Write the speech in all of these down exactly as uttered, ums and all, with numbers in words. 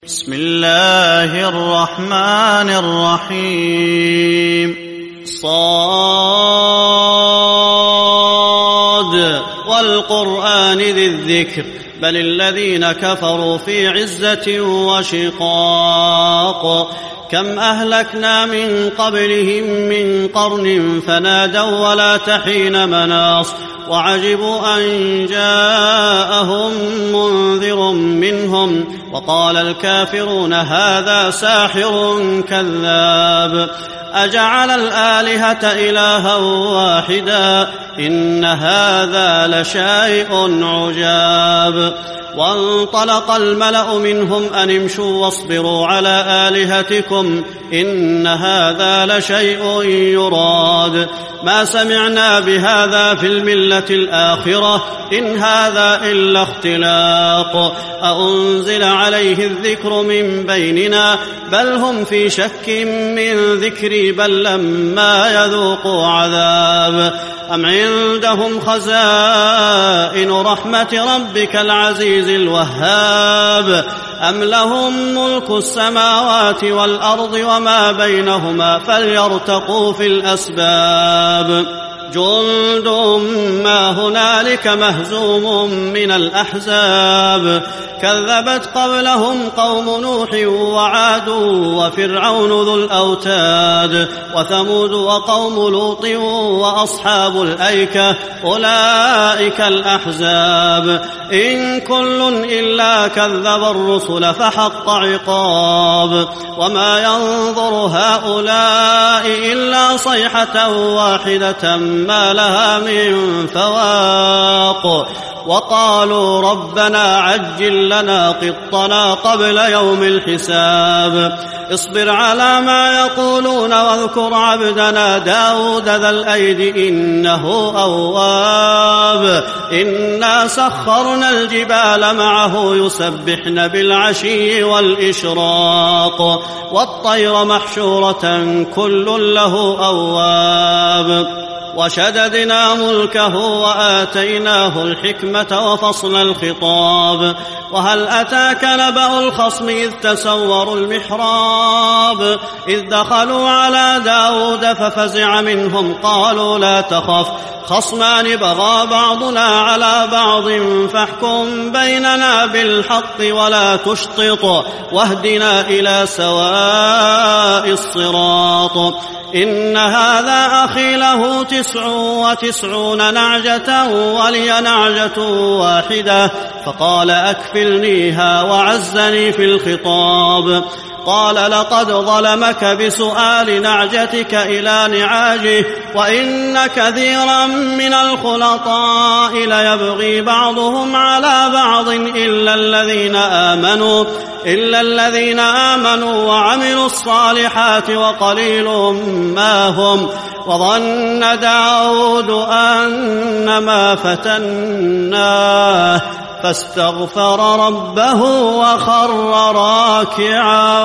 بسم الله الرحمن الرحيم صاد والقرآن ذي الذكر بل الذين كفروا في عزة وشقاق كم أهلكنا من قبلهم من قرن فنادوا ولا تحين مناص وعجبوا أن جاءهم منذر منهم وقال الكافرون هذا ساحر كذاب أجعل الآلهة إلها واحدا إن هذا لشيء عجاب وانطلق الملأ منهم أن امشوا واصبروا على آلهتكم إن هذا لشيء يراد ما سمعنا بهذا في الملة الآخرة إن هذا إلا اختلاق أأنزل عليه الذكر من بيننا بل هم في شك من ذكري بل لما يذوقوا عذاب أم عندهم خزائن رحمة ربك العزيز الوهاب أم لهم ملك السماوات والأرض وما بينهما فليرتقوا في الأسباب جند ما هنالك مهزوم من الأحزاب كذبت قبلهم قوم نوح وعاد وفرعون ذو الأوتاد وثمود وقوم لوط وأصحاب الأيكة أولئك الأحزاب إن كل إلا كذب الرسل فحق عقاب وما ينظر هؤلاء إلا صيحة واحدة ما لها من فواق وقالوا ربنا عجل لنا قطنا قبل يوم الحساب اصبر على ما يقولون واذكر عبدنا داود ذا الأيد إنه أواب إنا سخرنا الجبال معه يسبحن بالعشي والإشراق والطير محشورة كل له أواب وشددنا ملكه وآتيناه الحكمة وفصل الخطاب وهل أتاك نبأ الخصم إذ تسوروا المحراب إذ دخلوا على داود ففزع منهم قالوا لا تخف خصمان بغى بعضنا على بعض فاحكم بيننا بالحق ولا تشطط واهدنا إلى سواء الصراط إن هذا أخي له تسع وتسعون نعجة ولي نعجة واحدة فقال أكفلنيها وعزني في الخطاب قال لقد ظلمك بسؤال نعجتك إلى نعاجه وإن كثيرا من الخلطاء ليبغي بعضهم على بعض إلا الذين آمنوا إلا الذين آمنوا وعملوا الصالحات وقليل ما هم وظن داود أنما فتناه فاستغفر ربه وخر راكعا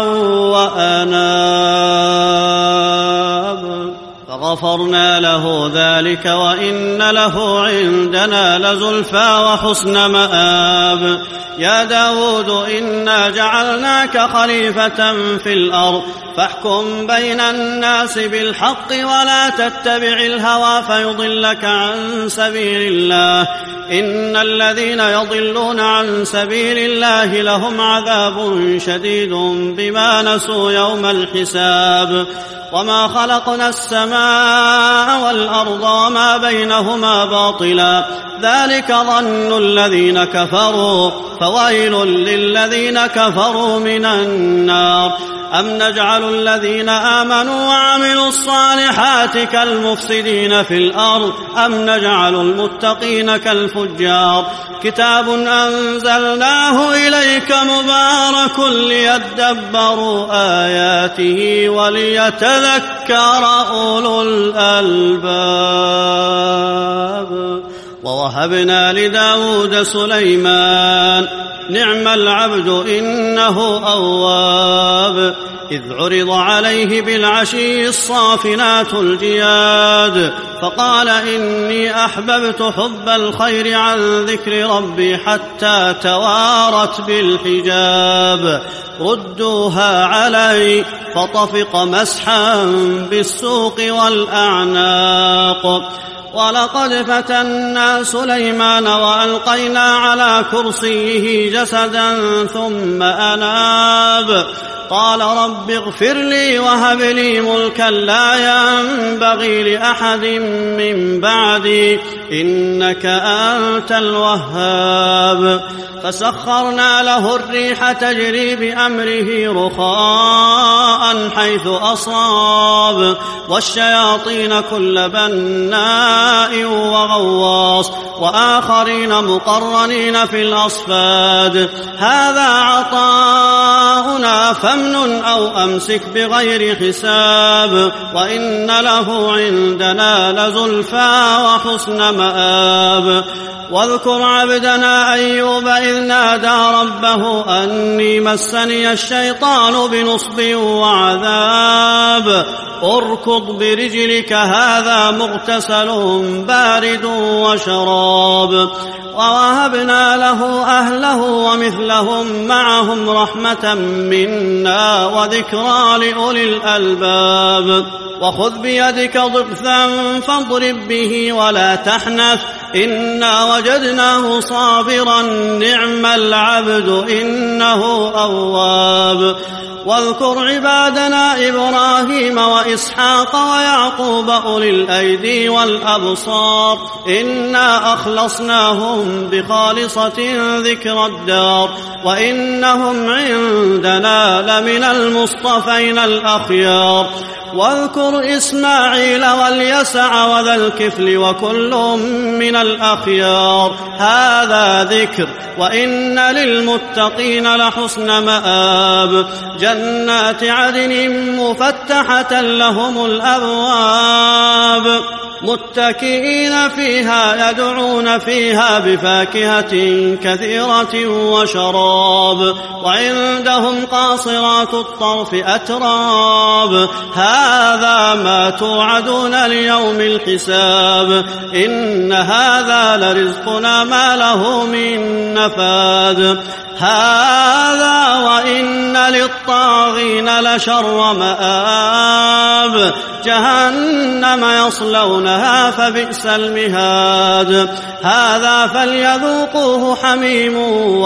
وأناب فغفرنا له ذلك وإن له عندنا لزلفى وحسن مآب يا داود إنا جعلناك خليفة في الأرض فاحكم بين الناس بالحق ولا تتبع الهوى فيضلك عن سبيل الله إن الذين يضلون عن سبيل الله لهم عذاب شديد بما نسوا يوم الحساب وما خلقنا السماء والأرض وما بينهما باطلا ذلك ظن الذين كفروا فويل للذين كفروا من النار أم نجعل الذين آمنوا وعملوا الصالحات كالمفسدين في الأرض أم نجعل المتقين كالفجار كتاب أنزلناه إليك مبارك ليدبروا آياته وليتذكر أولو الألباب ووهبنا لداود سليمان نعم العبد إنه أواب إذ عرض عليه بالعشي الصافنات الجياد فقال إني أحببت حب الخير عن ذكر ربي حتى توارت بالحجاب ردوها علي فطفق مسحا بالسوق والأعناق. ولقد فتنا سليمان وألقينا على كرسيه جسدا ثم أناب قال رب اغفر لي وهب لي ملكا لا ينبغي لأحد من بعدي إنك أنت الوهاب. فسخرنا له الريح تجري بأمره رخاء حيث أصاب والشياطين كل بناء وغواص وآخرين مقرنين في الأصفاد هذا عطاؤنا فامنن أو أمسك بغير حساب وإن له عندنا لزلفى وحسن مآب. واذكر عبدنا أيوب إذ نادى ربه أني مسني الشيطان بنصب وعذاب اركض برجلك هذا مغتسل بارد وشراب. ووهبنا له أهله ومثلهم معهم رحمة منا وذكرى لأولي الألباب. وخذ بيدك ضغثا فاضرب به ولا تحنث إنا وجدناه صابرا نعم العبد إنه أواب. واذكر عبادنا إبراهيم وإسحاق ويعقوب أولي الأيدي والأبصار إنا أخلصناهم بخالصة ذكر الدار وإنهم عندنا لمن المصطفين الأخيار. واذكر إسماعيل واليسع وذا الكفل وكل من الأخيار هذا ذكر وإن للمتقين لحسن مآب. جنات عدن مفتحة لهم الأبواب متكئين فيها يدعون فيها بفاكهة كثيرة وشراب. وعندهم قاصرات الطرف أتراب هذا ما توعدون ليوم الحساب إن هذا لرزقنا ما له من نفاد. هذا وإن للطاغين لشر مآب جهنم يصلونها فبئس المهاد. هذا فليذوقوه حميم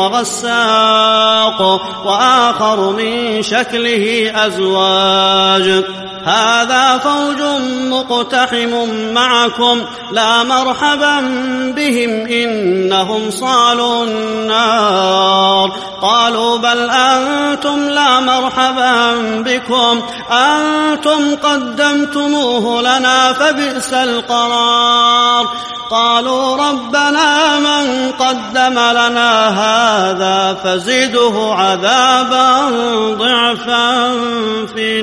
وغساق وآخر من شكله أزواج هذا فوج مقتحم معكم لا مرحبا بهم إنهم صالوا النار. قالوا بل أنتم لا مرحبا بكم أنتم قدمتموه لنا فبئس القرار. قالوا ربنا من قدم لنا هذا فزده عذابا ضعفا في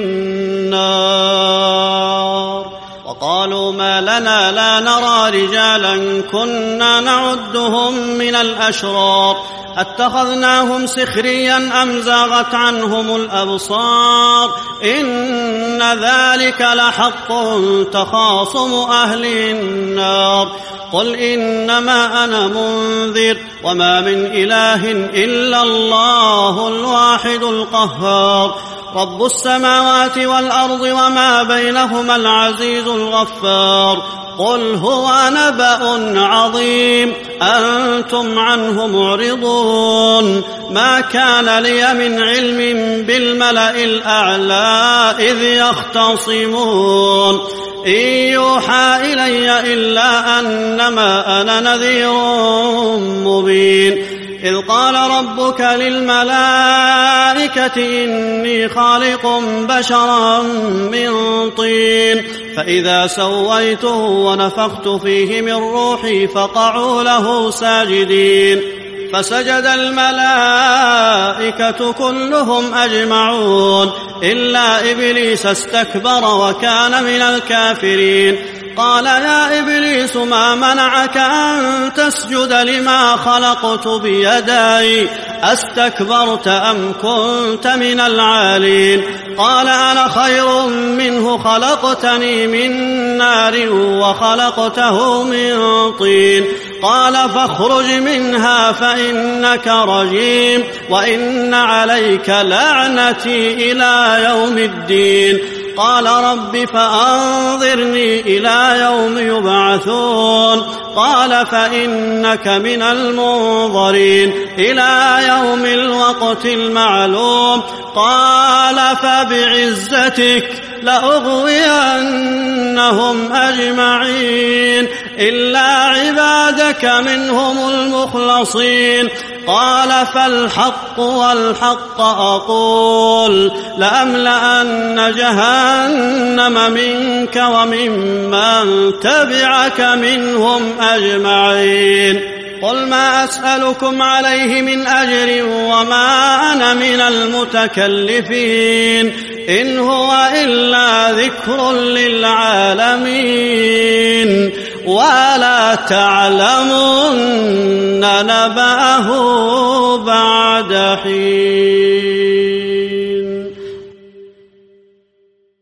النار. وقالوا ما لنا لا نرى رجالا كنا نعدهم من الأشرار اتخذناهم سخريا أم زاغت عنهم الأبصار إن ذلك لحق تخاصم أهل النار. قل إنما أنا منذر وما من إله إلا الله الواحد القهار. رب السماوات والأرض وما بينهما العزيز الغفار. قل هو نبأ عظيم أنتم عنه معرضون. ما كان لي من علم بالملأ الأعلى إذ يختصمون إن يوحى إلي إلا أنما أنا نذير مبين. إذ قال ربك للملائكة إني خالق بشرا من طين فإذا سويته ونفخت فيه من روحي فقعوا له ساجدين. فسجد الملائكة كلهم أجمعون إلا إبليس استكبر وكان من الكافرين. قال يا إبليس ما منعك أن تسجد لما خلقت بيدي أستكبرت أم كنت من العالين قال أنا خير منه خلقتني من نار وخلقته من طين قال فاخرج منها فإنك رجيم وإن عليك لعنتي إلى يوم الدين قال رب فأنظرني إلى يوم يبعثون قال فإنك من المنظرين إلى يوم الوقت المعلوم قال فبعزتك لأغوينهم أجمعين إلا عبادك منهم المخلصين قال فالحق والحق أقول لأملأن جهنم منك وممن تبعك منهم أجمعين قل ما أسألكم عليه من أجر وما أنا من المتكلفين إن هو إلا ذكر للعالمين ولا تعلمن نبأه بعد حين.